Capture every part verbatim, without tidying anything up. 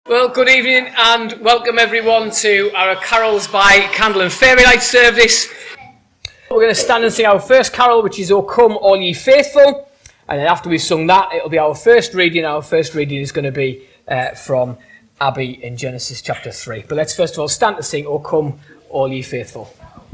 Well, good evening and welcome everyone to our Carols by Candle and Fairy Light service. We're going to stand and sing our first carol, which is O Come All Ye Faithful. And then after we've sung that, it'll be our first reading. Our first reading is going to be uh, from Abby in Genesis chapter three. But let's first of all stand to sing O Come All Ye Faithful.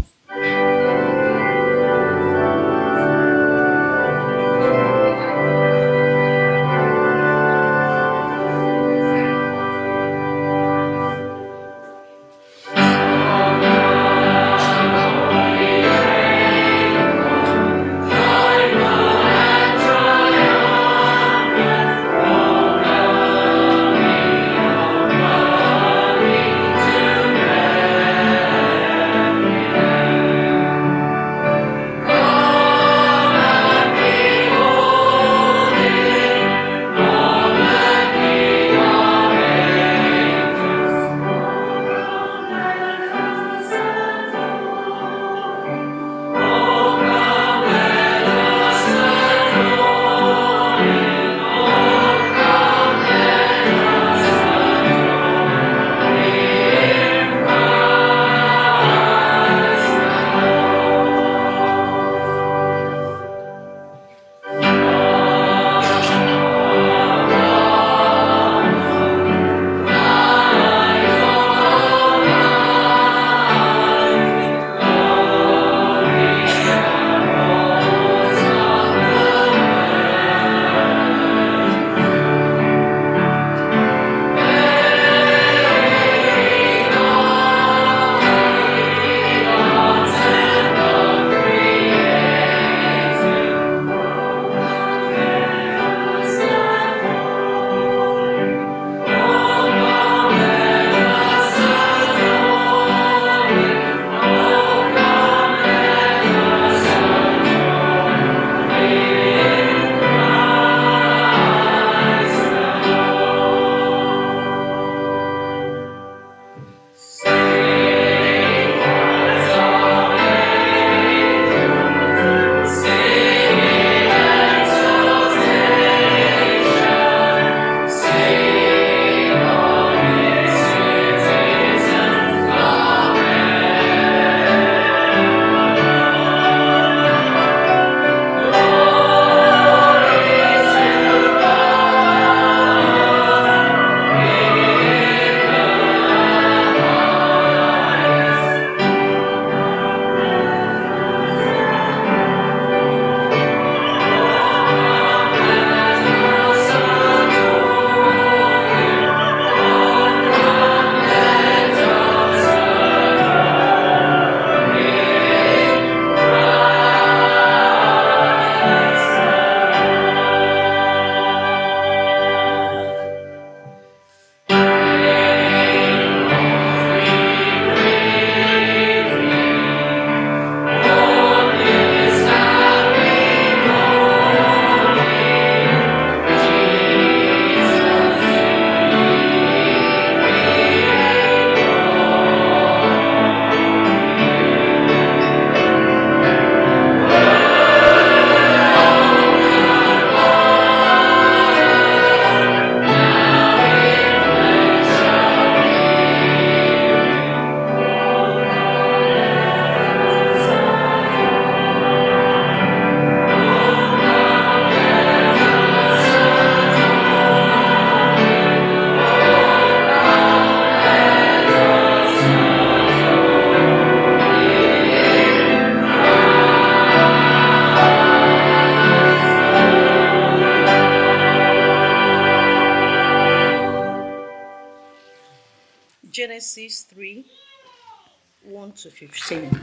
Genesis three, one to fifteen.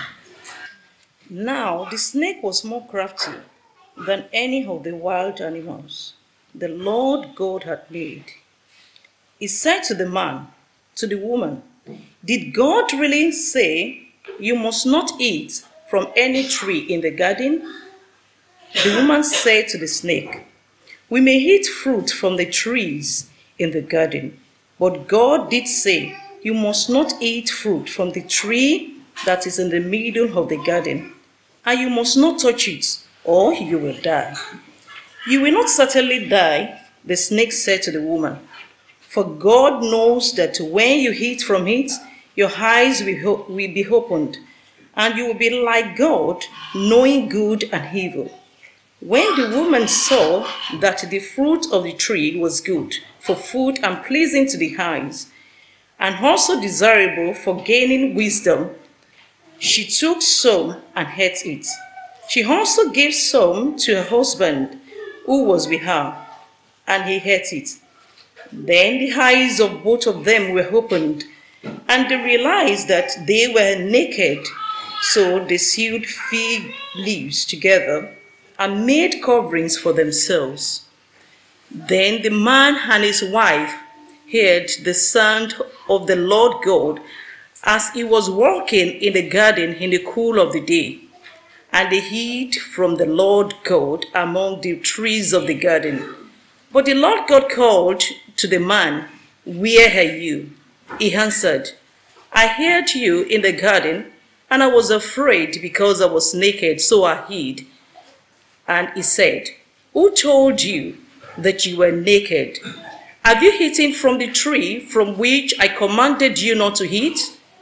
Now the snake was more crafty than any of the wild animals the Lord God had made. He said to the man, to the woman, "Did God really say you must not eat from any tree in the garden?" The woman said to the snake, "We may eat fruit from the trees in the garden, but God did say, you must not eat fruit from the tree that is in the middle of the garden, and you must not touch it, or you will die." "You will not certainly die," the snake said to the woman, For God knows that when you eat from it, your eyes will be opened, and you will be like God, knowing good and evil. When the woman saw that the fruit of the tree was good for food and pleasing to the eyes, and also desirable for gaining wisdom, she took some and ate it. She also gave some to her husband, who was with her, and he ate it. Then the eyes of both of them were opened, and they realized that they were naked. So they sewed fig leaves together and made coverings for themselves. Then the man and his wife heard the sound of the Lord God as he was walking in the garden in the cool of the day. And they hid from the Lord God among the trees of the garden. But the Lord God called to the man, "Where are you?" He answered, "I heard you in the garden, and I was afraid because I was naked, so I hid." And he said, "Who told you that you were naked? Have you eaten from the tree from which I commanded you not to eat?"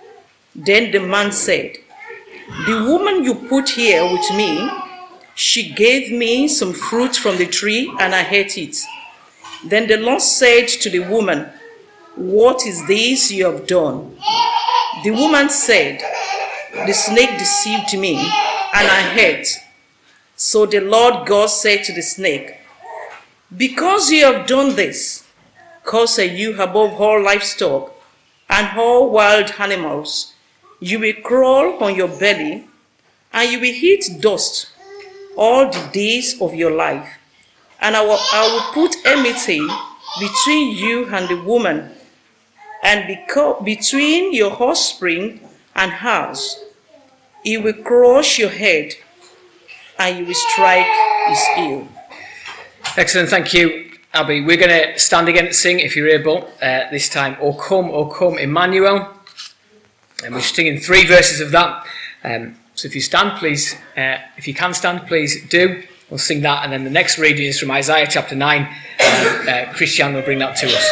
Then the man said, "The woman you put here with me, she gave me some fruit from the tree, and I ate it." Then the Lord said to the woman, "What is this you have done?" The woman said, "The snake deceived me, and I ate." So the Lord God said to the snake, "Because you have done this, cursed are you above all livestock and all wild animals. You will crawl on your belly, and you will eat dust all the days of your life. And I will, I will put enmity between you and the woman, and beco- between your offspring and hers. He will crush your head, and you will strike his heel." Excellent, thank you, Abby. We're going to stand again and sing, if you're able, uh, this time, "O come, O come, Emmanuel." And we're singing three verses of that. Um, so if you stand, please, uh, if you can stand, please do. We'll sing that, and then the next reading is from Isaiah chapter nine. And, uh, Christian will bring that to us.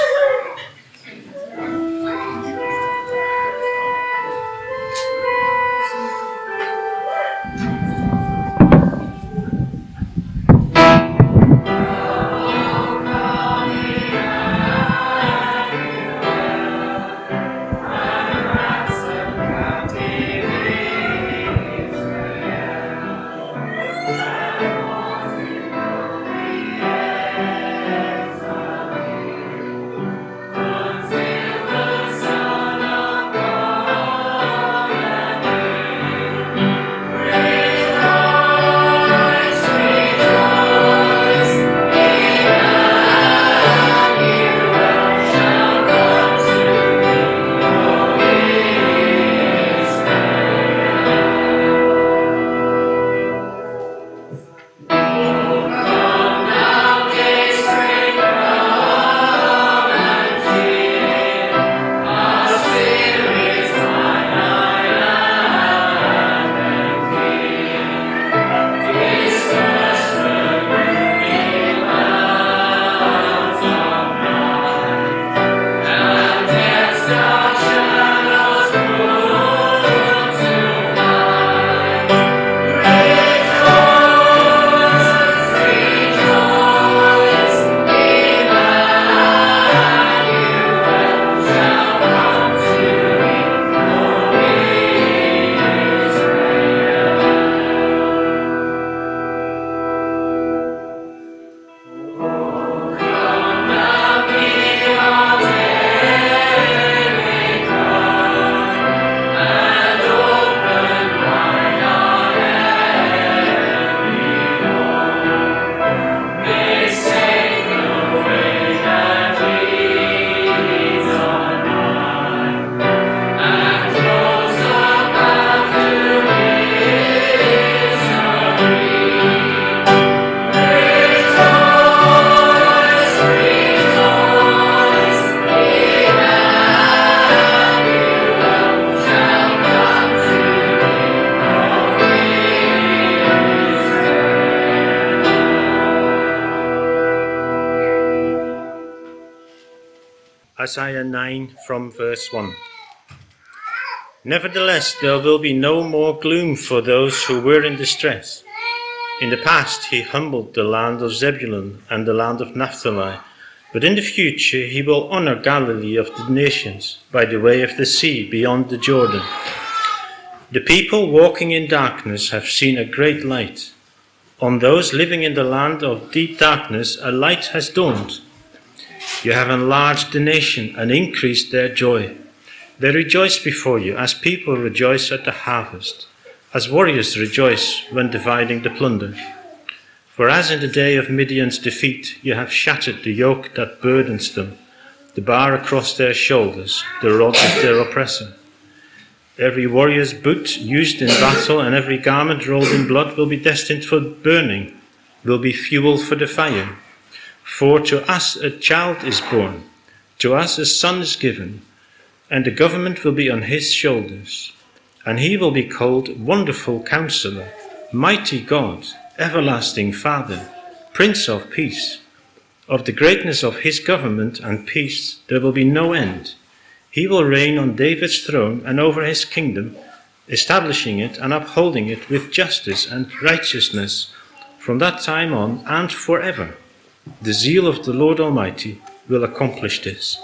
Isaiah nine from verse one. Nevertheless, there will be no more gloom for those who were in distress. In the past, he humbled the land of Zebulun and the land of Naphtali, but in the future he will honor Galilee of the nations by the way of the sea beyond the Jordan. The people walking in darkness have seen a great light. On those living in the land of deep darkness, a light has dawned. You have enlarged the nation and increased their joy. They rejoice before you as people rejoice at the harvest, as warriors rejoice when dividing the plunder. For as in the day of Midian's defeat, you have shattered the yoke that burdens them, the bar across their shoulders, the rod of their oppressor. Every warrior's boot used in battle and every garment rolled in blood will be destined for burning, will be fuel for the fire. For to us a child is born, to us a son is given, and the government will be on his shoulders. And he will be called Wonderful Counselor, Mighty God, Everlasting Father, Prince of Peace. Of the greatness of his government and peace there will be no end. He will reign on David's throne and over his kingdom, establishing it and upholding it with justice and righteousness from that time on and forever. The zeal of the Lord Almighty will accomplish this.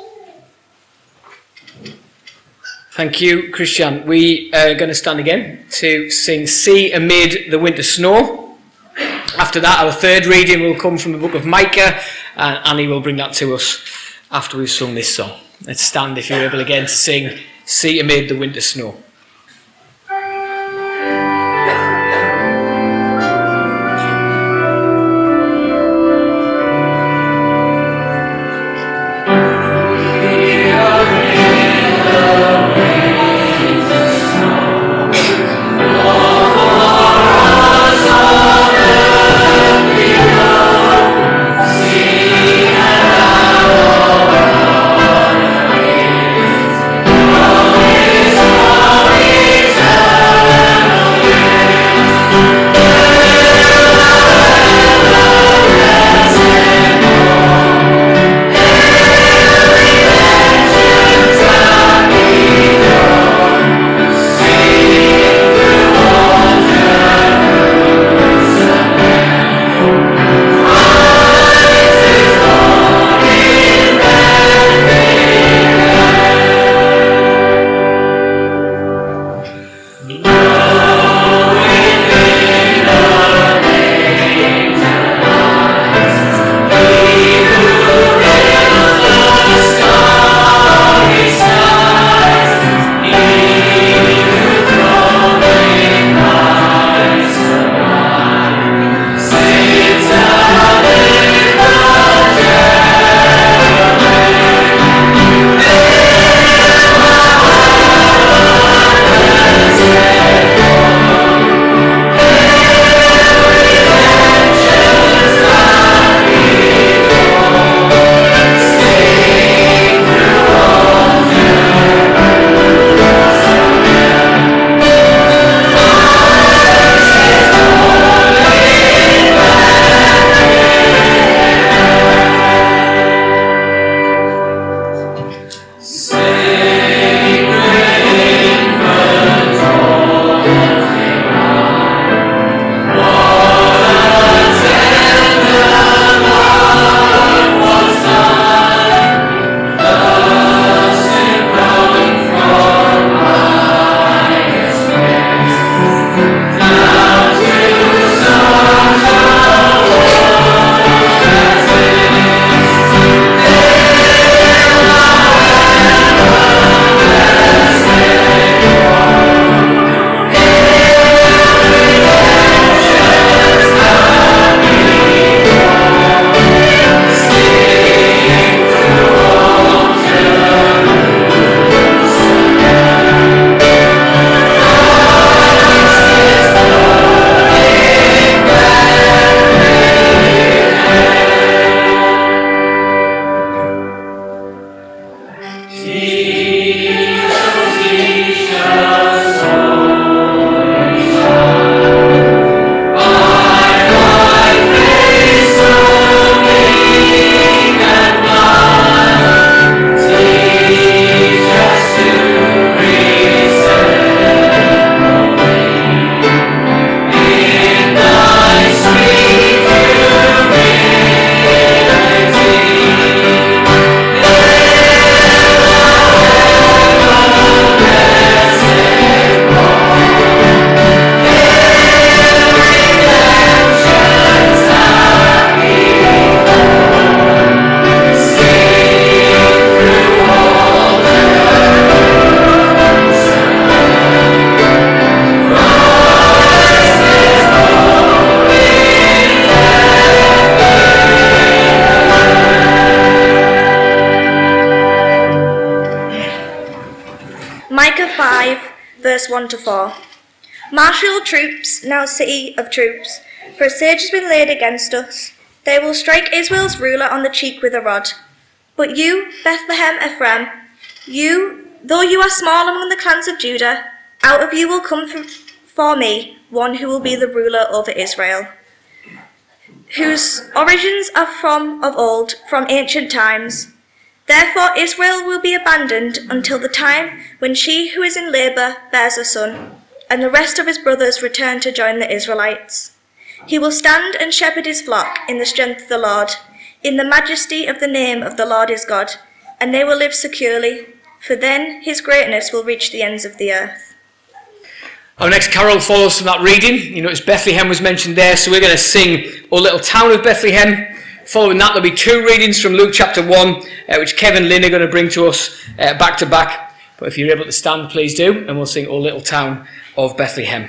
Thank you, Christian. We are going to stand again to sing See Amid the Winter Snow. After that, our third reading will come from the book of Micah, and Annie will bring that to us after we've sung this song. Let's stand, if you're able, again to sing See Amid the Winter Snow. See Micah five, verse one to four. Marshal your troops, now city of troops, for a siege has been laid against us. They will strike Israel's ruler on the cheek with a rod. But you, Bethlehem Ephraim, you, though you are small among the clans of Judah, out of you will come for, for me one who will be the ruler over Israel, whose origins are from of old, from ancient times. Therefore Israel will be abandoned until the time when she who is in labour bears a son, and the rest of his brothers return to join the Israelites. He will stand and shepherd his flock in the strength of the Lord, in the majesty of the name of the Lord his God, and they will live securely, for then his greatness will reach the ends of the earth. Our next carol follows from that reading. You notice Bethlehem was mentioned there, so we're going to sing O Little Town of Bethlehem. Following that, there'll be two readings from Luke chapter one, uh, which Kevin Lynn are going to bring to us uh, back to back. But if you're able to stand, please do, and we'll sing O Little Town of Bethlehem.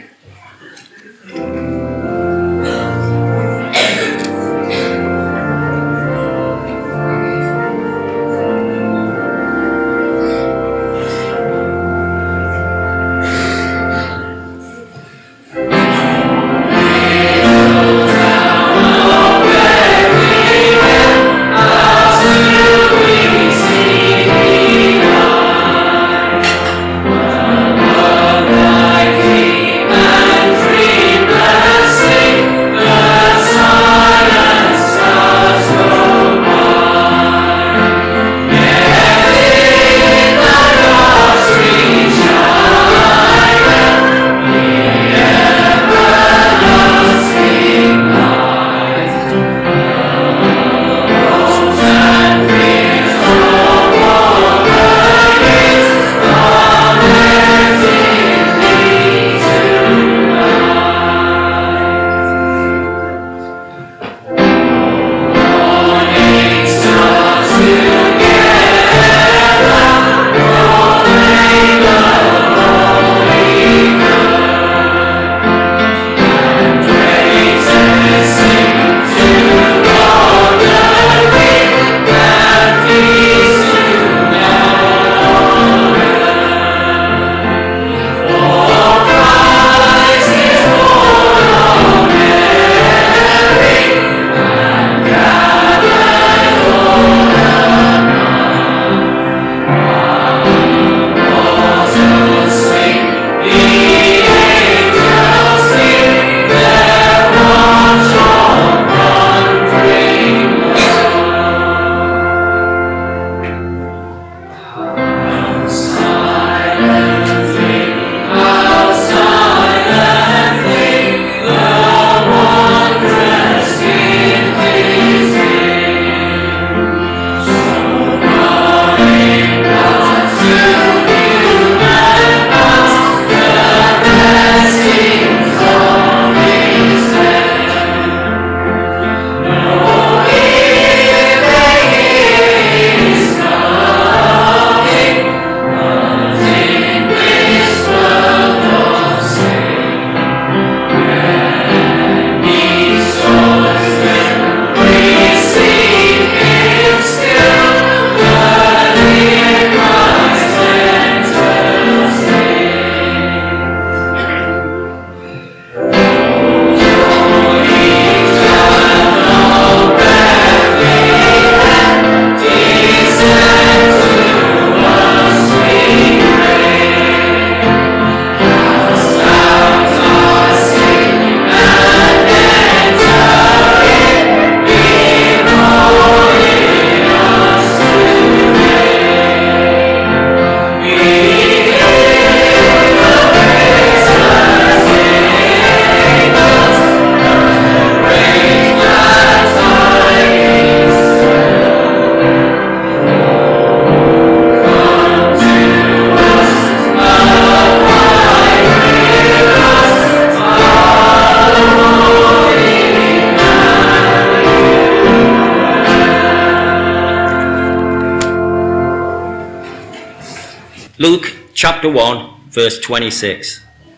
Luke chapter one, verse twenty-six.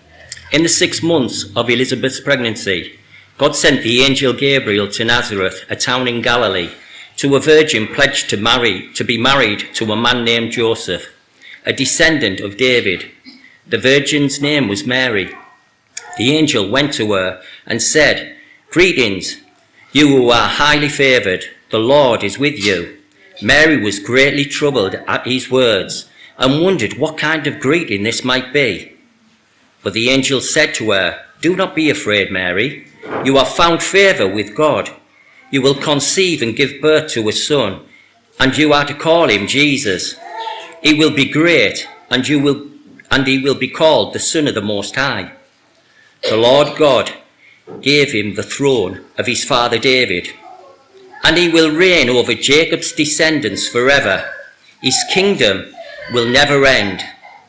In the six months of Elizabeth's pregnancy, God sent the angel Gabriel to Nazareth, a town in Galilee, to a virgin pledged to marry to be married to a man named Joseph, a descendant of David. The virgin's name was Mary. The angel went to her and said, "Greetings, you who are highly favoured, the Lord is with you." Mary was greatly troubled at these words and wondered what kind of greeting this might be. But the angel said to her, "Do not be afraid, Mary. You have found favour with God. You will conceive and give birth to a son, and you are to call him Jesus. He will be great, and you will and he will be called the Son of the Most High. The Lord God gave him the throne of his father David, and he will reign over Jacob's descendants forever. His kingdom will never end."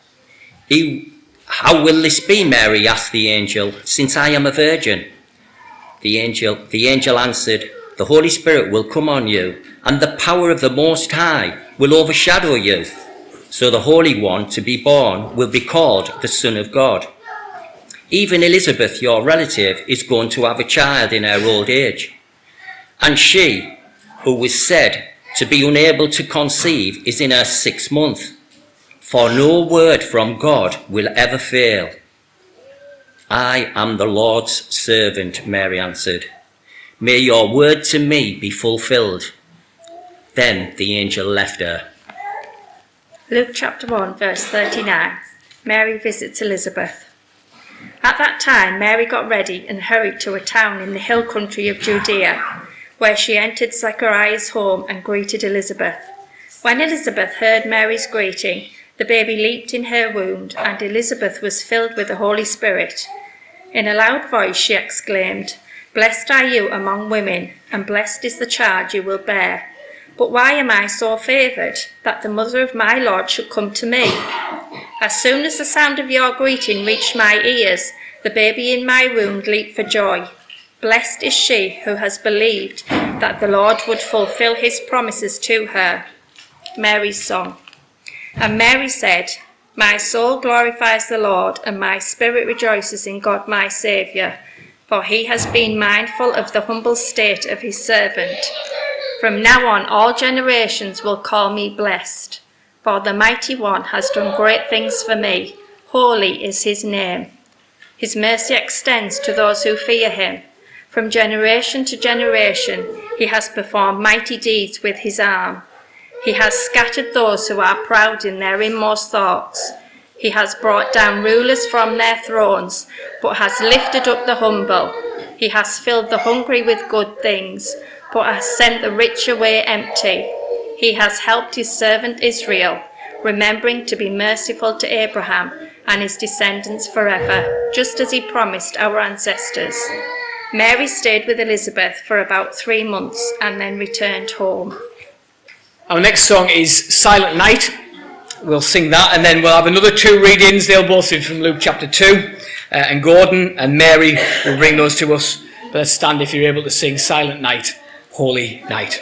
He, "How will this be, Mary?" asked the angel, "since I am a virgin?" The angel, the angel answered, "The Holy Spirit will come on you, and the power of the Most High will overshadow you. So the Holy One to be born will be called the Son of God. Even Elizabeth, your relative, is going to have a child in her old age. And she, who was said to be unable to conceive, is in her sixth month. For no word from God will ever fail." "I am the Lord's servant," Mary answered. "May your word to me be fulfilled." Then the angel left her. Luke chapter one, verse thirty-nine. Mary visits Elizabeth. At that time, Mary got ready and hurried to a town in the hill country of Judea, where she entered Zechariah's home and greeted Elizabeth. When Elizabeth heard Mary's greeting, the baby leaped in her womb, and Elizabeth was filled with the Holy Spirit. In a loud voice she exclaimed, "Blessed are you among women, and blessed is the child you will bear. But why am I so favoured that the mother of my Lord should come to me? As soon as the sound of your greeting reached my ears, the baby in my womb leaped for joy. Blessed is she who has believed that the Lord would fulfil his promises to her." Mary's song. And Mary said, "My soul glorifies the Lord, and my spirit rejoices in God my Saviour, for he has been mindful of the humble state of his servant. From now on all generations will call me blessed, for the Mighty One has done great things for me. Holy is his name. His mercy extends to those who fear him. From generation to generation he has performed mighty deeds with his arm. He has scattered those who are proud in their inmost thoughts. He has brought down rulers from their thrones, but has lifted up the humble. He has filled the hungry with good things, but has sent the rich away empty. He has helped his servant Israel, remembering to be merciful to Abraham and his descendants forever, just as he promised our ancestors." Mary stayed with Elizabeth for about three months and then returned home. Our next song is Silent Night. We'll sing that, and then we'll have another two readings. They'll both be from Luke chapter two, uh, and Gordon and Mary will bring those to us. But let's stand if you're able to sing Silent Night, Holy Night.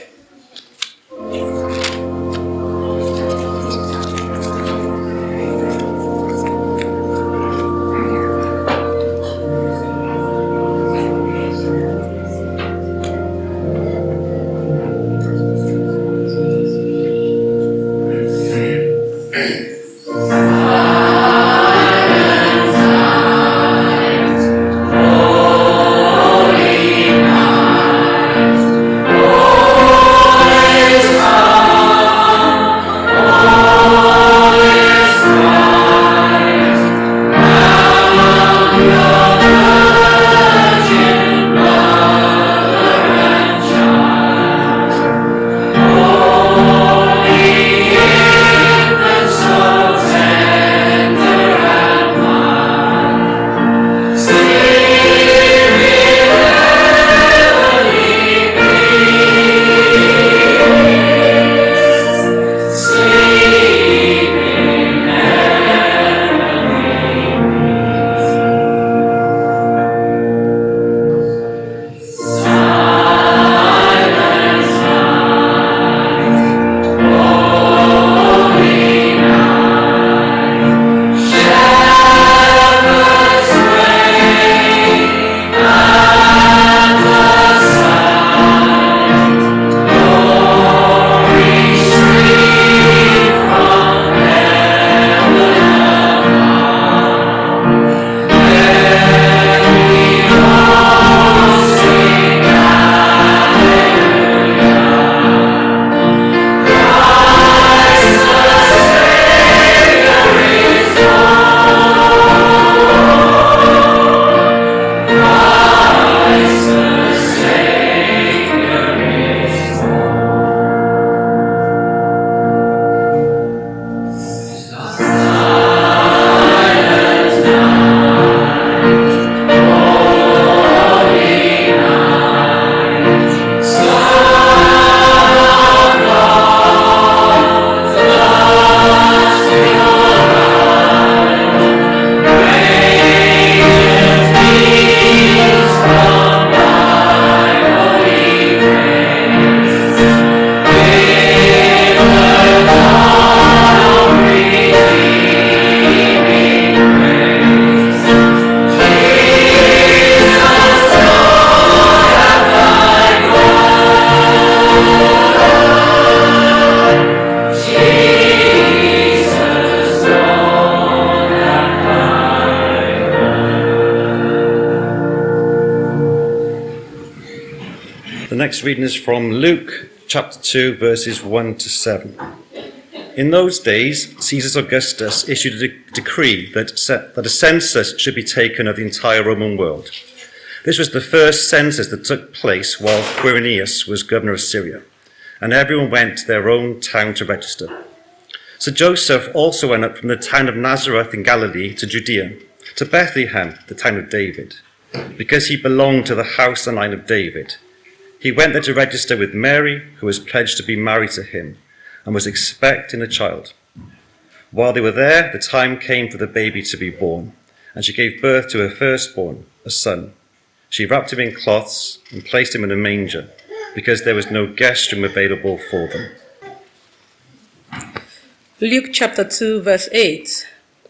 Holy night, holy next reading is from Luke chapter two, verses one to seven. In those days, Caesar Augustus issued a de- decree that, set, that a census should be taken of the entire Roman world. This was the first census that took place while Quirinius was governor of Syria, and everyone went to their own town to register. So Joseph also went up from the town of Nazareth in Galilee to Judea, to Bethlehem, the town of David, because he belonged to the house and line of David. He went there to register with Mary, who was pledged to be married to him, and was expecting a child. While they were there, the time came for the baby to be born, and she gave birth to her firstborn, a son. She wrapped him in cloths and placed him in a manger, because there was no guest room available for them. Luke chapter two, verse eight.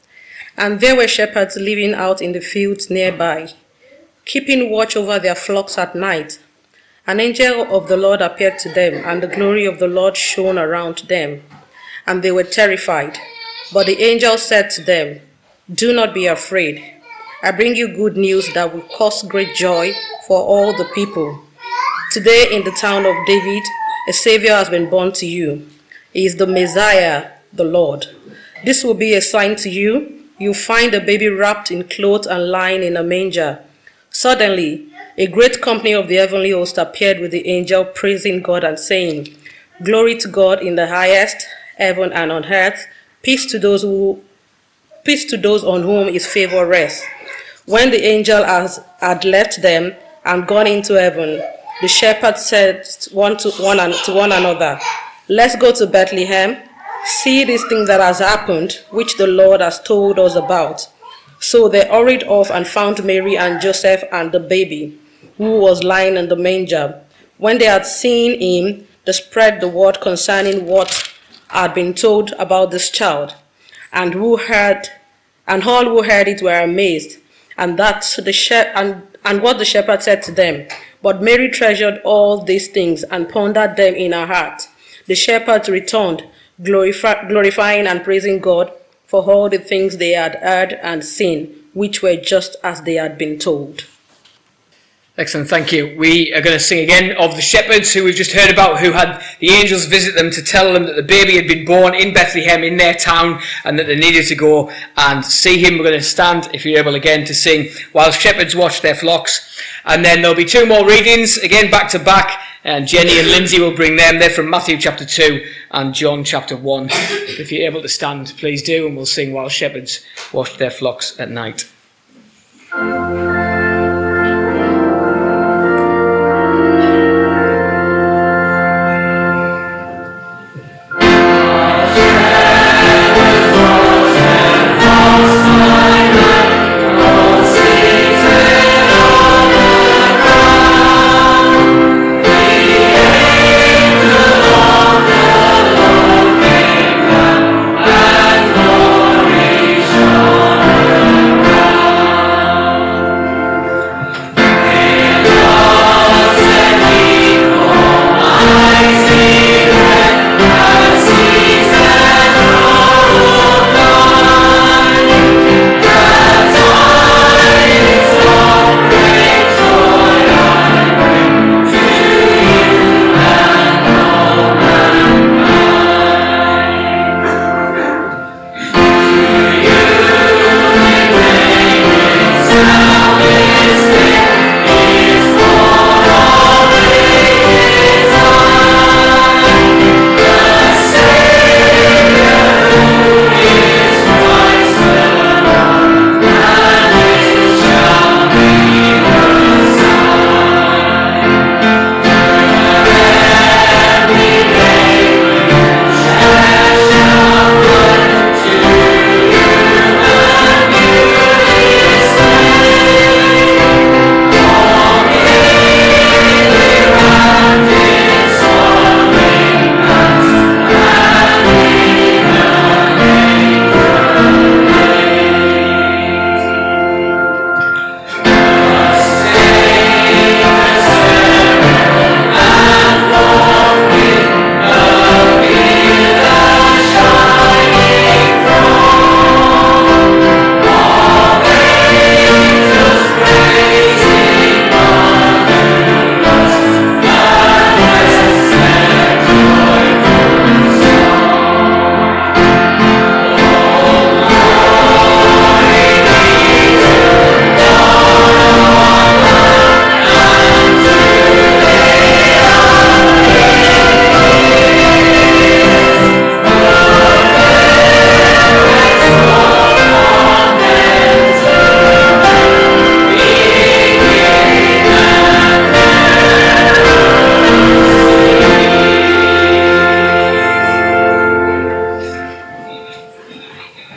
And there were shepherds living out in the fields nearby, keeping watch over their flocks at night. An angel of the Lord appeared to them, and the glory of the Lord shone around them, and they were terrified. But the angel said to them, "Do not be afraid. I bring you good news that will cause great joy for all the people. Today in the town of David, a Savior has been born to you. He is the Messiah, the Lord. This will be a sign to you. You'll find a baby wrapped in clothes and lying in a manger." Suddenly, a great company of the heavenly host appeared with the angel, praising God and saying, "Glory to God in the highest, heaven and on earth, peace to those who, peace to those on whom his favor rests." When the angel has, had left them and gone into heaven, the shepherds said one to one, to one another, "Let's go to Bethlehem, see this thing that has happened, which the Lord has told us about." So they hurried off and found Mary and Joseph and the baby, who was lying in the manger. When they had seen him, they spread the word concerning what had been told about this child, and who heard, and all who heard it were amazed, and that the she- and, and what the shepherd said to them. But Mary treasured all these things and pondered them in her heart. The shepherds returned, glorify, glorifying and praising God for all the things they had heard and seen, which were just as they had been told. Excellent, thank you. We are going to sing again of the shepherds who we've just heard about, who had the angels visit them to tell them that the baby had been born in Bethlehem, in their town, and that they needed to go and see him. We're going to stand, if you're able again, to sing "While Shepherds Watch Their Flocks." And then there'll be two more readings, again back to back, and Jenny and Lindsay will bring them. They're from Matthew chapter two and John chapter one. If you're able to stand, please do, and we'll sing "While Shepherds Watch Their Flocks at Night."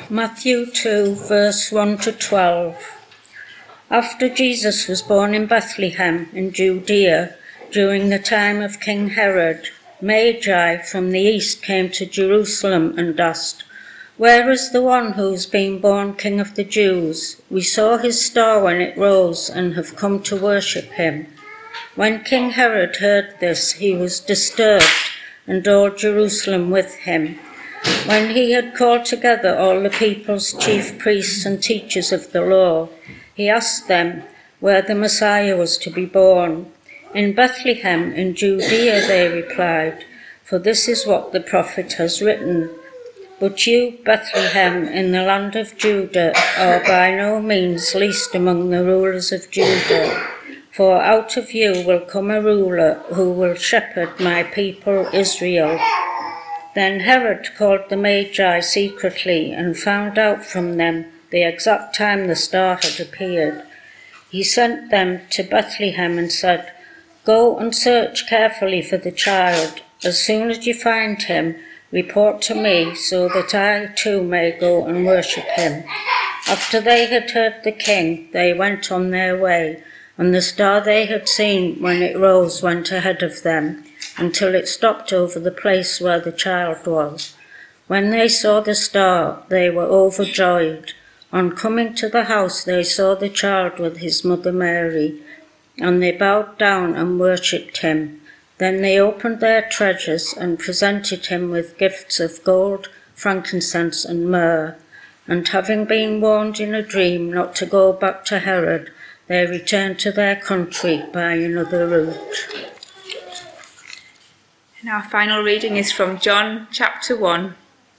Matthew two, verse one to twelve. After Jesus was born in Bethlehem in Judea, during the time of King Herod, Magi from the east came to Jerusalem and asked, "Where is the one who's been born King of the Jews? We saw his star when it rose and have come to worship him." When King Herod heard this, he was disturbed, and all Jerusalem with him. When he had called together all the people's chief priests and teachers of the law, he asked them where the Messiah was to be born. "In Bethlehem in Judea," they replied, "for this is what the prophet has written. But you, Bethlehem, in the land of Judah, are by no means least among the rulers of Judah, for out of you will come a ruler who will shepherd my people Israel." Then Herod called the Magi secretly and found out from them the exact time the star had appeared. He sent them to Bethlehem and said, "Go and search carefully for the child. As soon as you find him, report to me so that I too may go and worship him." After they had heard the king, they went on their way, and the star they had seen when it rose went ahead of them, until it stopped over the place where the child was. When they saw the star, they were overjoyed. On coming to the house, they saw the child with his mother Mary, and they bowed down and worshipped him. Then they opened their treasures and presented him with gifts of gold, frankincense, and myrrh. And having been warned in a dream not to go back to Herod, they returned to their country by another route. And our final reading is from John chapter one.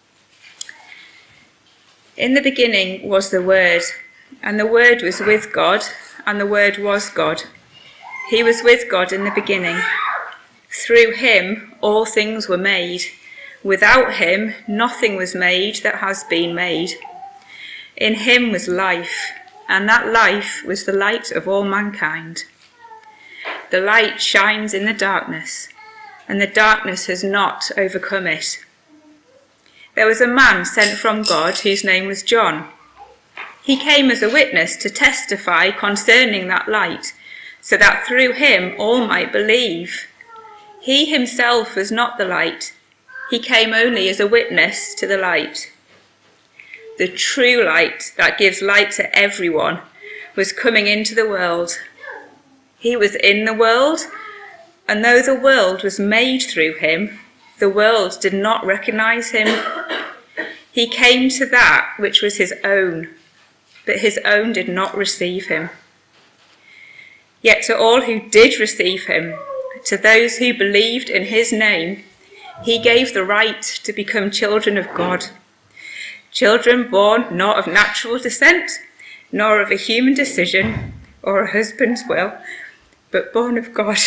In the beginning was the Word, and the Word was with God, and the Word was God. He was with God in the beginning. Through him all things were made. Without him nothing was made that has been made. In him was life, and that life was the light of all mankind. The light shines in the darkness, and the darkness has not overcome it. There was a man sent from God whose name was John. He came as a witness to testify concerning that light, so that through him all might believe. He himself was not the light. He came only as a witness to the light. The true light that gives light to everyone was coming into the world. He was in the world, and though the world was made through him, the world did not recognize him. He came to that which was his own, but his own did not receive him. Yet to all who did receive him, to those who believed in his name, he gave the right to become children of God. Children born not of natural descent, nor of a human decision or a husband's will, but born of God.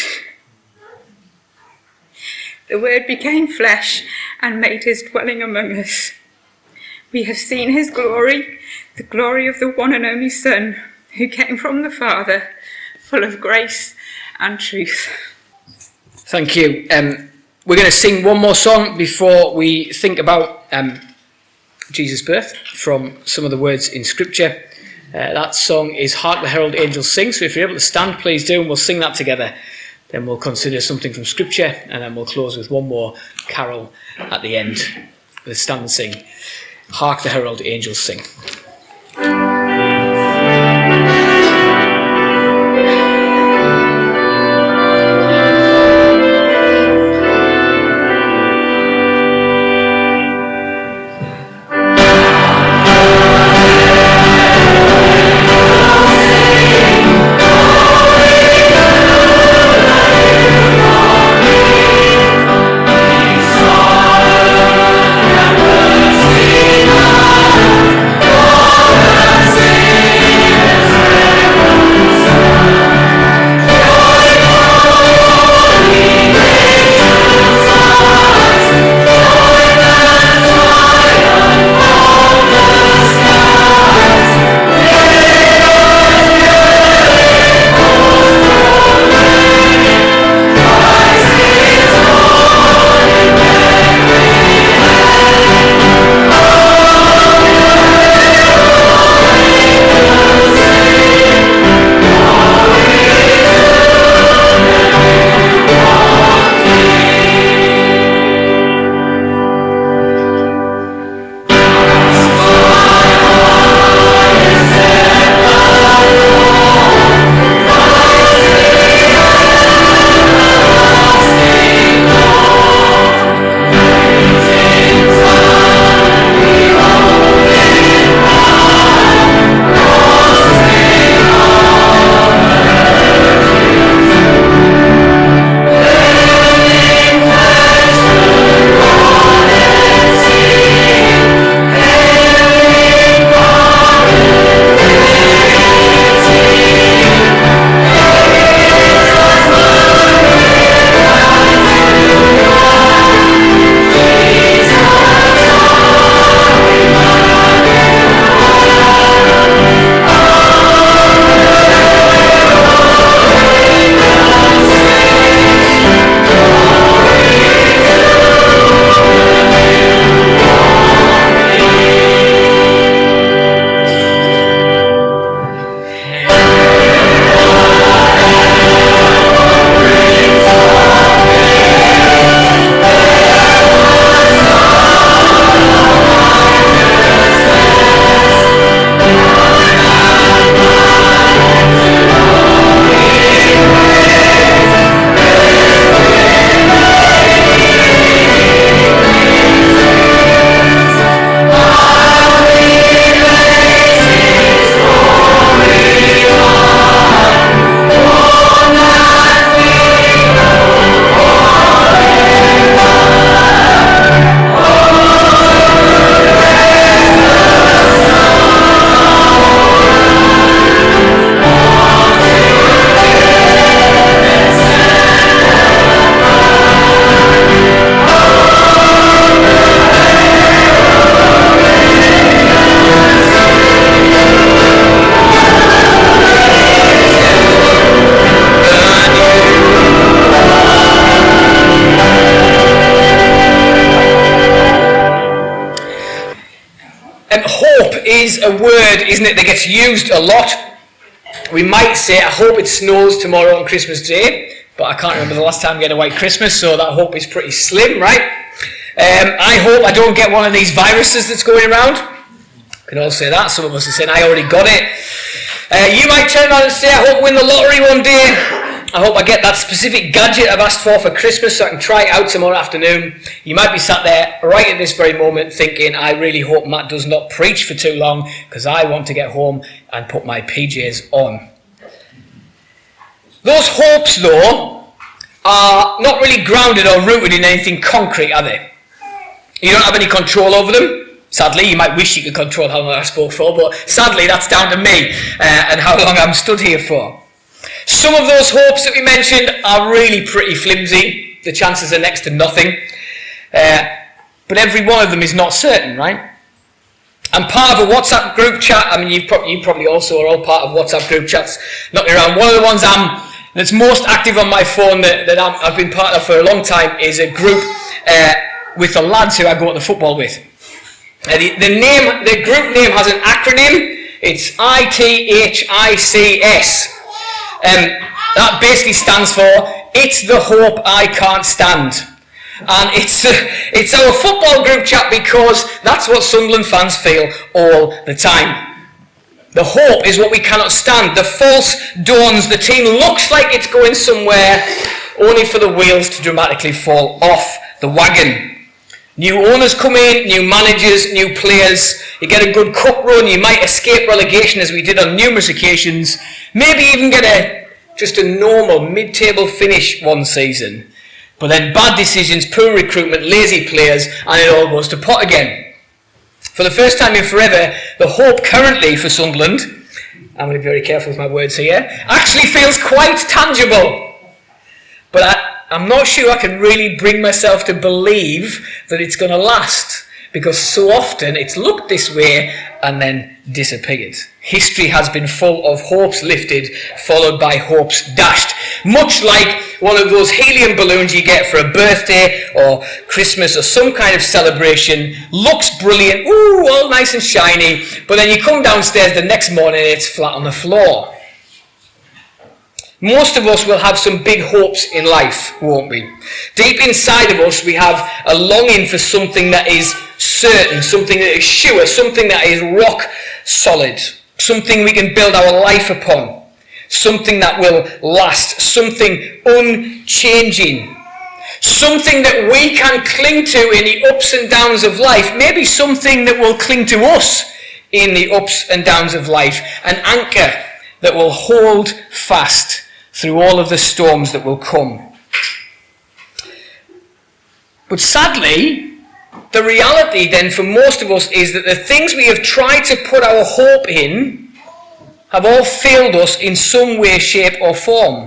The Word became flesh and made his dwelling among us. We have seen his glory, the glory of the one and only Son, who came from the Father, full of grace and truth. Thank you. Um, we're going to sing one more song before we think about um, Jesus' birth from some of the words in Scripture. Uh, that song is Hark the Herald Angels Sing, so if you're able to stand, please do, and we'll sing that together. Then we'll consider something from Scripture, and then we'll close with one more carol at the end. Let's stand and sing. Hark the Herald Angels Sing. Oh Um, hope is a word, isn't it, that gets used a lot. We might say, I hope it snows tomorrow on Christmas Day, but I can't remember the last time we had a white Christmas, so that hope is pretty slim, right? Um, I hope I don't get one of these viruses that's going around. We can all say that. Some of us are saying, I already got it. Uh, you might turn around and say, I hope I win the lottery one day. I hope I get that specific gadget I've asked for for Christmas so I can try it out tomorrow afternoon. You might be sat there right at this very moment thinking, I really hope Matt does not preach for too long because I want to get home and put my P Js on. Those hopes, though, are not really grounded or rooted in anything concrete, are they? You don't have any control over them. Sadly, you might wish you could control how long I spoke for, but sadly that's down to me uh, and how long I'm stood here for. Some of those hopes that we mentioned are really pretty flimsy. The chances are next to nothing. Uh, but every one of them is not certain, right? I'm part of a WhatsApp group chat. I mean, you probably, you probably also are all part of WhatsApp group chats knocking around. One of the ones I'm, that's most active on my phone that, that I'm, I've been part of for a long time is a group uh, with the lads who I go to the football with. Uh, the, the name, the group name has an acronym. It's I T H I C S. Um, that basically stands for It's the Hope I Can't Stand. And it's uh, it's our football group chat because that's what Sunderland fans feel all the time. The hope is what we cannot stand. The false dawns. The team looks like it's going somewhere, only for the wheels to dramatically fall off the wagon. New owners come in, new managers, new players. You get a good cup run, you might escape relegation as we did on numerous occasions. Maybe even get a just a normal mid-table finish one season. But then bad decisions, poor recruitment, lazy players, and it all goes to pot again. For the first time in forever, the hope currently for Sunderland, I'm going to be very careful with my words here, actually feels quite tangible. But I, I'm not sure I can really bring myself to believe that it's going to last, because so often it's looked this way and then disappeared. History has been full of hopes lifted, followed by hopes dashed. Much like one of those helium balloons you get for a birthday or Christmas or some kind of celebration. Looks brilliant, ooh, all nice and shiny, but then you come downstairs the next morning and it's flat on the floor. Most of us will have some big hopes in life, won't we? Deep inside of us, we have a longing for something that is certain, something that is sure, something that is rock solid, something we can build our life upon, something that will last, something unchanging, something that we can cling to in the ups and downs of life, maybe something that will cling to us in the ups and downs of life, an anchor that will hold fast through all of the storms that will come. But sadly, the reality then for most of us is that the things we have tried to put our hope in have all failed us in some way, shape or form.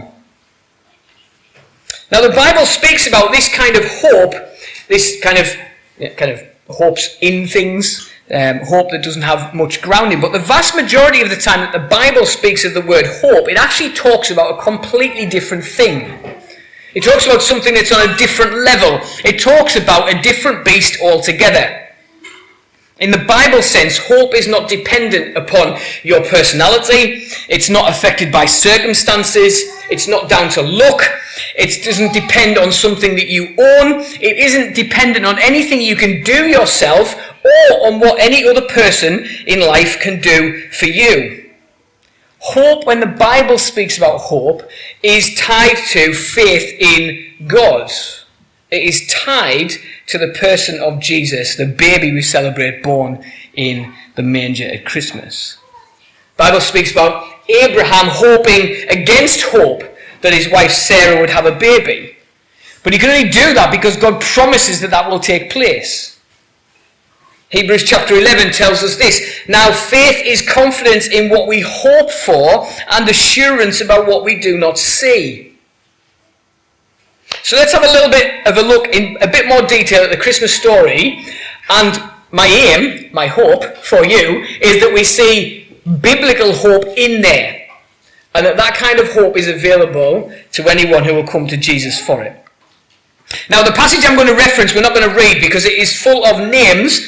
Now the Bible speaks about this kind of hope, this kind of, yeah, kind of hopes in things, Um, hope that doesn't have much grounding, but the vast majority of the time that the Bible speaks of the word hope, it actually talks about a completely different thing. It talks about something that's on a different level. It talks about a different beast altogether. In the Bible sense, hope is not dependent upon your personality. It's not affected by circumstances. It's not down to luck. It doesn't depend on something that you own. It isn't dependent on anything you can do yourself or on what any other person in life can do for you. Hope, when the Bible speaks about hope, is tied to faith in God. It is tied to the person of Jesus, the baby we celebrate born in the manger at Christmas. The Bible speaks about Abraham hoping against hope that his wife Sarah would have a baby. But he can only do that because God promises that that will take place. Hebrews chapter eleven tells us this: now faith is confidence in what we hope for and assurance about what we do not see. So let's have a little bit of a look in a bit more detail at the Christmas story, and my aim, my hope for you, is that we see biblical hope in there, and that that kind of hope is available to anyone who will come to Jesus for it. Now the passage I'm going to reference we're not going to read because it is full of names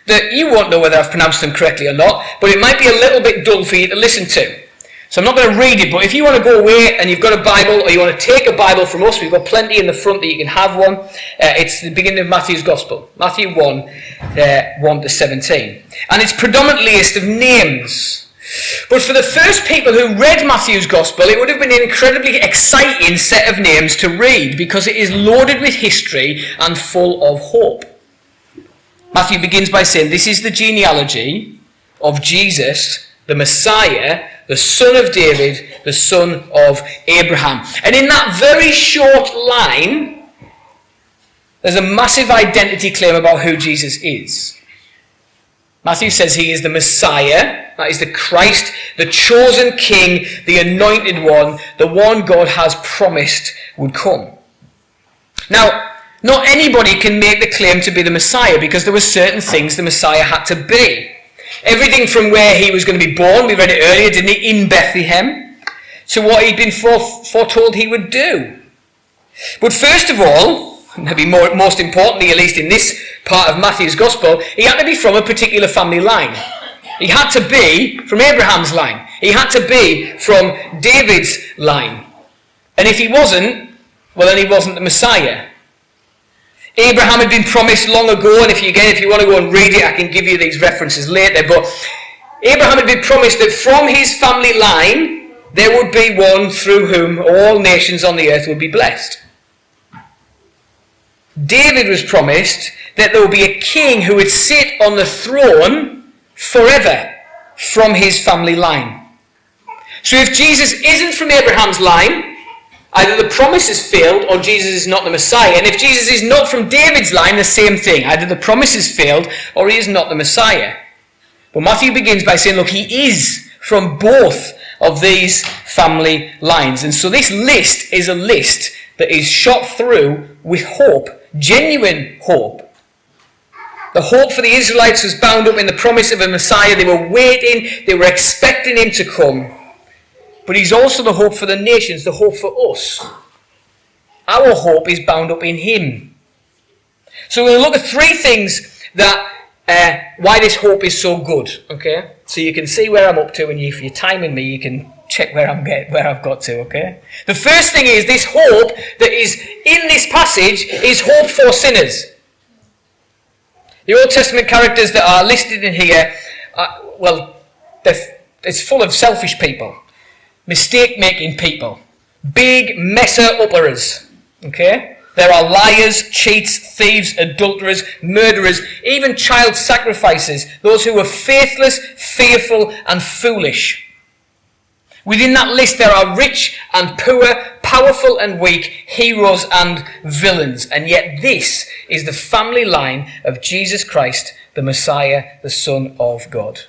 that you won't know whether I've pronounced them correctly or not, but it might be a little bit dull for you to listen to. So I'm not going to read it, but if you want to go away and you've got a Bible, or you want to take a Bible from us, we've got plenty in the front that you can have one. Uh, it's the beginning of Matthew's Gospel, Matthew one, uh, one to seventeen. And it's predominantly a list of names. But for the first people who read Matthew's Gospel, it would have been an incredibly exciting set of names to read, because it is loaded with history and full of hope. Matthew begins by saying, this is the genealogy of Jesus, the Messiah, the son of David, the son of Abraham. And in that very short line, there's a massive identity claim about who Jesus is. Matthew says he is the Messiah, that is the Christ, the chosen King, the anointed one, the one God has promised would come. Now, not anybody can make the claim to be the Messiah, because there were certain things the Messiah had to be. Everything from where he was going to be born, we read it earlier, didn't he, in Bethlehem, to what he'd been foretold he would do. But first of all, maybe more, most importantly, at least in this part of Matthew's Gospel, he had to be from a particular family line. He had to be from Abraham's line. He had to be from David's line. And if he wasn't, well, then he wasn't the Messiah. Abraham had been promised long ago, and if you, again, if you want to go and read it, I can give you these references later, but Abraham had been promised that from his family line, there would be one through whom all nations on the earth would be blessed. David was promised that there would be a king who would sit on the throne forever from his family line. So if Jesus isn't from Abraham's line, either the promise has failed or Jesus is not the Messiah. And if Jesus is not from David's line, the same thing. Either the promise has failed or he is not the Messiah. But Matthew begins by saying, look, he is from both of these family lines. And so this list is a list that is shot through with hope, genuine hope. The hope for the Israelites was bound up in the promise of a Messiah. They were waiting, they were expecting him to come. But he's also the hope for the nations, the hope for us. Our hope is bound up in him. So we're going to look at three things that uh, why this hope is so good. Okay, so you can see where I'm up to, and if you're timing me, you can check where I'm get, where I've got to. Okay. The first thing is this hope that is in this passage is hope for sinners. The Old Testament characters that are listed in here, are, well, it's full of selfish people. Mistake-making people, big messer-uppers, okay? There are liars, cheats, thieves, adulterers, murderers, even child sacrificers, those who are faithless, fearful, and foolish. Within that list there are rich and poor, powerful and weak, heroes and villains. And yet this is the family line of Jesus Christ, the Messiah, the Son of God.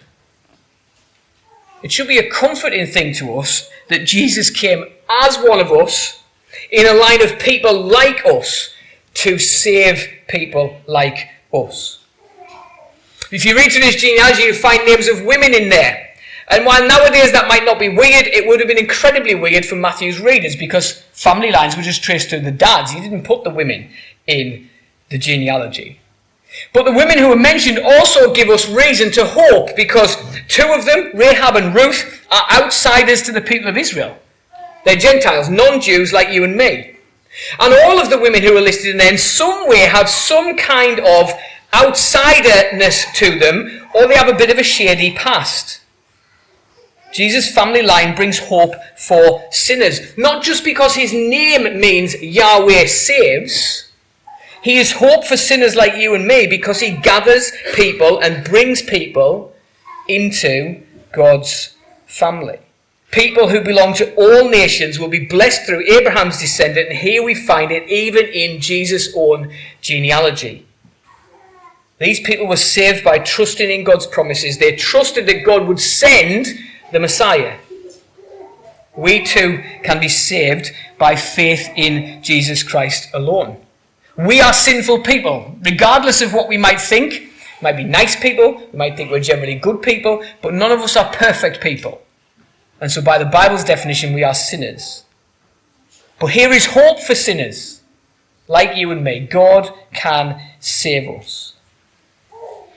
It should be a comforting thing to us that Jesus came as one of us in a line of people like us to save people like us. If you read through this genealogy, you find names of women in there. And while nowadays that might not be weird, it would have been incredibly weird for Matthew's readers, because family lines were just traced to the dads. He didn't put the women in the genealogy. But the women who are mentioned also give us reason to hope, because two of them, Rahab and Ruth, are outsiders to the people of Israel. They're Gentiles, non-Jews like you and me. And all of the women who are listed in there in some way have some kind of outsiderness to them, or they have a bit of a shady past. Jesus' family line brings hope for sinners, not just because his name means Yahweh saves. He is hope for sinners like you and me because he gathers people and brings people into God's family. People who belong to all nations will be blessed through Abraham's descendant, and here we find it even in Jesus' own genealogy. These people were saved by trusting in God's promises. They trusted that God would send the Messiah. We too can be saved by faith in Jesus Christ alone. We are sinful people, regardless of what we might think. We might be nice people, we might think we're generally good people, but none of us are perfect people. And so by the Bible's definition, we are sinners. But here is hope for sinners, like you and me. God can save us.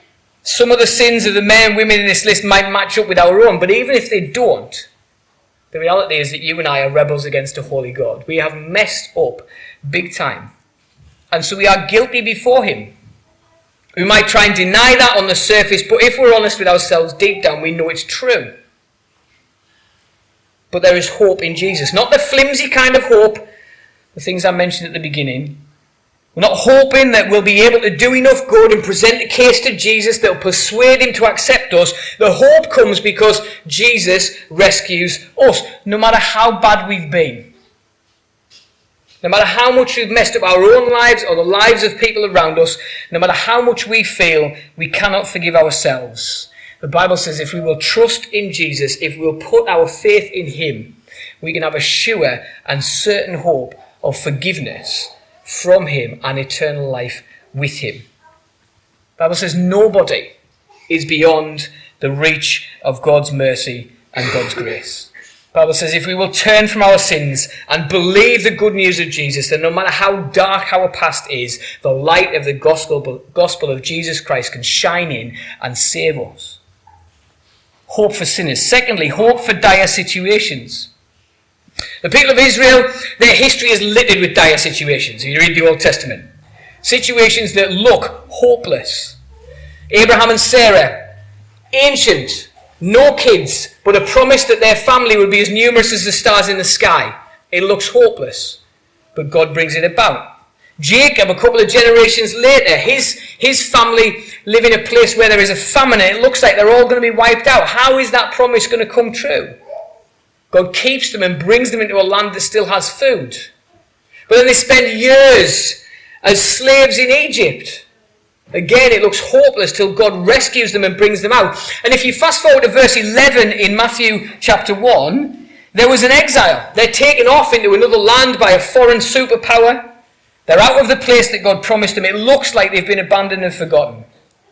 Some of the sins of the men and women in this list might match up with our own, but even if they don't, the reality is that you and I are rebels against a holy God. We have messed up big time. And so we are guilty before him. We might try and deny that on the surface, but if we're honest with ourselves deep down, we know it's true. But there is hope in Jesus. Not the flimsy kind of hope, the things I mentioned at the beginning. We're not hoping that we'll be able to do enough good and present a case to Jesus that will persuade him to accept us. The hope comes because Jesus rescues us, no matter how bad we've been. No matter how much we've messed up our own lives or the lives of people around us, no matter how much we feel we cannot forgive ourselves. The Bible says if we will trust in Jesus, if we'll put our faith in him, we can have a sure and certain hope of forgiveness from him and eternal life with him. The Bible says nobody is beyond the reach of God's mercy and God's grace. The Bible says if we will turn from our sins and believe the good news of Jesus, then no matter how dark our past is, the light of the gospel, gospel of Jesus Christ can shine in and save us. Hope for sinners. Secondly, hope for dire situations. The people of Israel, their history is littered with dire situations. If you read the Old Testament, situations that look hopeless. Abraham and Sarah, ancient, no kids, but a promise that their family would be as numerous as the stars in the sky. It looks hopeless, but God brings it about. Jacob, a couple of generations later, his, his family live in a place where there is a famine and it looks like they're all going to be wiped out. How is that promise going to come true? God keeps them and brings them into a land that still has food. But then they spend years as slaves in Egypt. Again, it looks hopeless till God rescues them and brings them out. And if you fast forward to verse eleven in Matthew chapter one, there was an exile. They're taken off into another land by a foreign superpower. They're out of the place that God promised them. It looks like they've been abandoned and forgotten.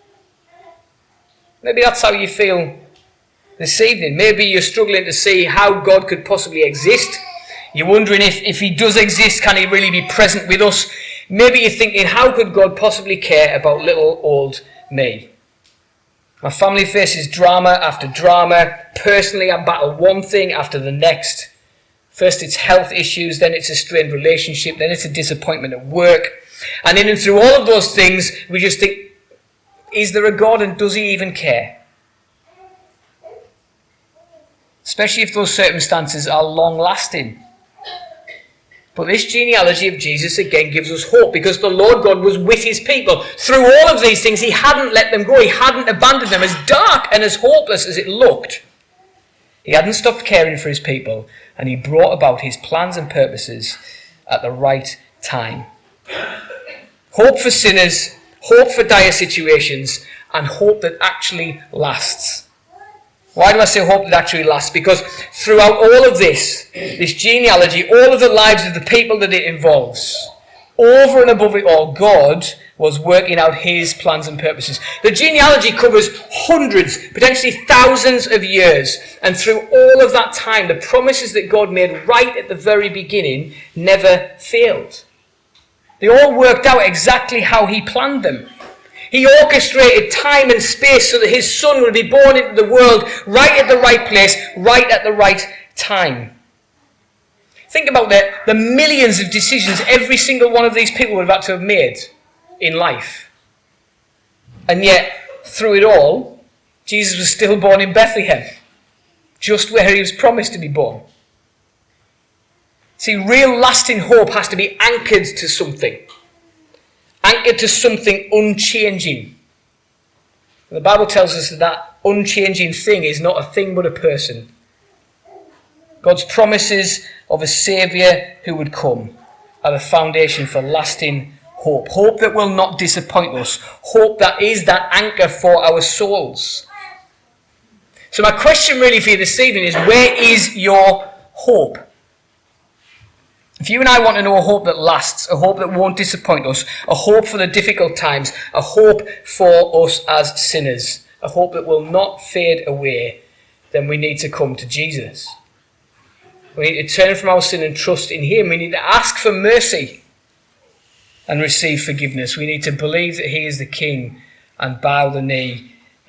Maybe that's how you feel this evening. Maybe you're struggling to see how God could possibly exist. You're wondering if, if he does exist, can he really be present with us? Maybe you're thinking, how could God possibly care about little old me? My family faces drama after drama. Personally, I battle one thing after the next. First it's health issues, then it's a strained relationship, then it's a disappointment at work. And in and through all of those things, we just think, is there a God and does he even care? Especially if those circumstances are long-lasting. But this genealogy of Jesus again gives us hope because the Lord God was with his people. Through all of these things, he hadn't let them go. He hadn't abandoned them. As dark and as hopeless as it looked, he hadn't stopped caring for his people, and he brought about his plans and purposes at the right time. Hope for sinners, hope for dire situations, and hope that actually lasts. Why do I say hope that actually lasts? Because throughout all of this, this genealogy, all of the lives of the people that it involves, over and above it all, God was working out his plans and purposes. The genealogy covers hundreds, potentially thousands of years. And through all of that time, the promises that God made right at the very beginning never failed. They all worked out exactly how he planned them. He orchestrated time and space so that his son would be born into the world right at the right place, right at the right time. Think about the, the millions of decisions every single one of these people would have had to have made in life. And yet, through it all, Jesus was still born in Bethlehem, just where he was promised to be born. See, real lasting hope has to be anchored to something. Anchored to something unchanging. And the Bible tells us that that unchanging thing is not a thing but a person. God's promises of a Saviour who would come are the foundation for lasting hope. Hope that will not disappoint us. Hope that is that anchor for our souls. So my question really for you this evening is, where is your hope? If you and I want to know a hope that lasts, a hope that won't disappoint us, a hope for the difficult times, a hope for us as sinners, a hope that will not fade away, then we need to come to Jesus. We need to turn from our sin and trust in him. We need to ask for mercy and receive forgiveness. We need to believe that he is the King and bow the knee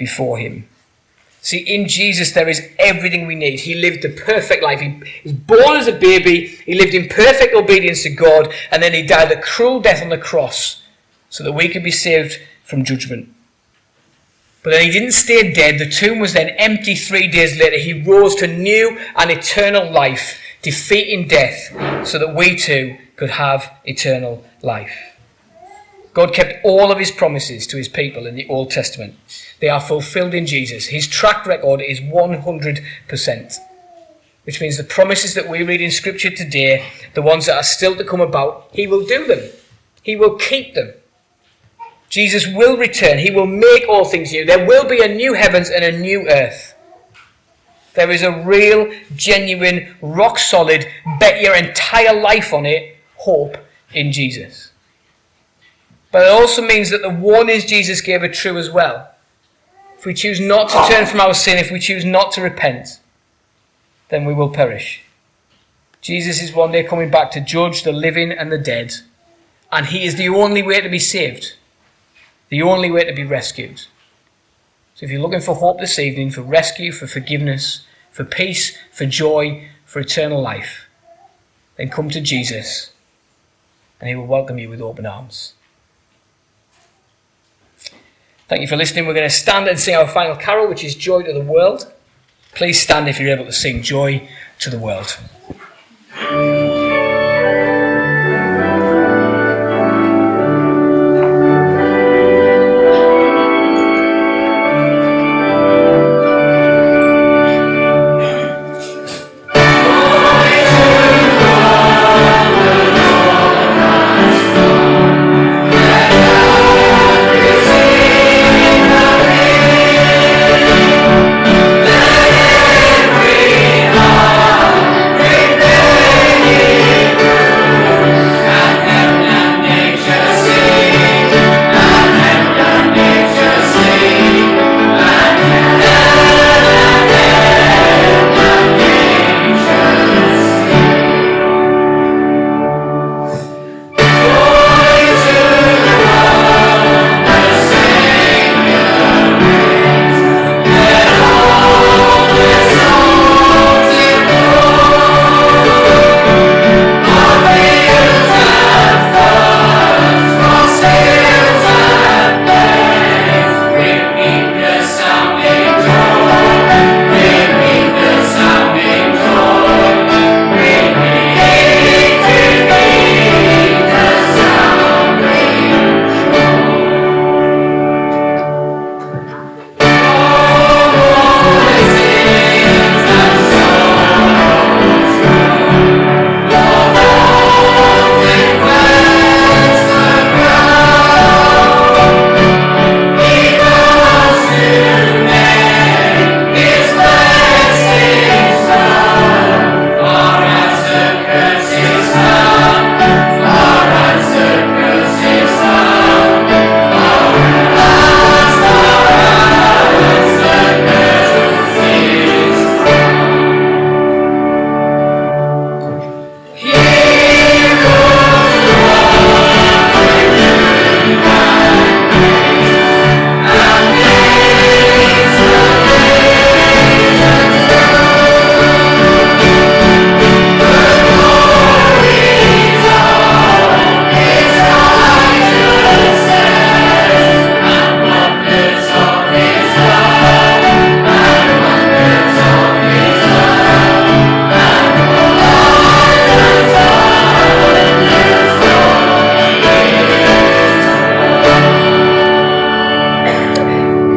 before him. See, in Jesus there is everything we need. He lived the perfect life. He was born as a baby. He lived in perfect obedience to God. And then he died a cruel death on the cross so that we could be saved from judgment. But then he didn't stay dead. The tomb was then empty three days later. He rose to new and eternal life, defeating death so that we too could have eternal life. God kept all of his promises to his people in the Old Testament. They are fulfilled in Jesus. His track record is one hundred percent. Which means the promises that we read in Scripture today, the ones that are still to come about, he will do them. He will keep them. Jesus will return. He will make all things new. There will be a new heavens and a new earth. There is a real, genuine, rock-solid, bet your entire life on it, hope in Jesus. But it also means that the warnings Jesus gave are true as well. If we choose not to turn from our sin, if we choose not to repent, then we will perish. Jesus is one day coming back to judge the living and the dead, and he is the only way to be saved, the only way to be rescued. So if you're looking for hope this evening, for rescue, for forgiveness, for peace, for joy, for eternal life, then come to Jesus, and he will welcome you with open arms. Thank you for listening. We're going to stand and sing our final carol, which is Joy to the World. Please stand if you're able to sing Joy to the World.